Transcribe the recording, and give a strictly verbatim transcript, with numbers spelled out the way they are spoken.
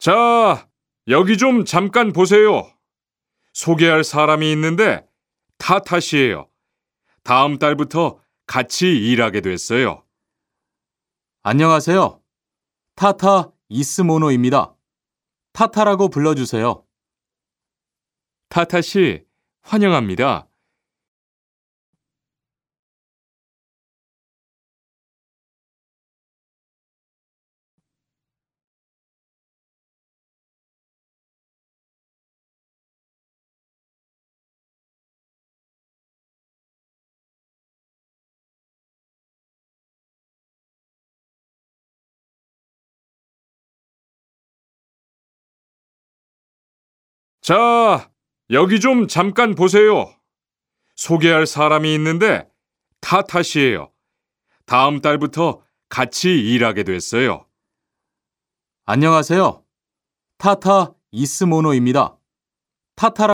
자, 여기 좀 잠깐 보세요. 소개할 사람이 있는데 타타 씨예요. 다음 달부터 같이 일하게 됐어요. 안녕하세요. 타타 이스모노입니다. 타타라고 불러주세요. 타타 씨, 환영합니다. 자, 여기 좀 잠깐 보세요. 소개할 사람이 있는데 타타 씨예요. 다음 달부터 같이 일하게 됐어요. 안녕하세요. 타타 이스모노입니다. 타타라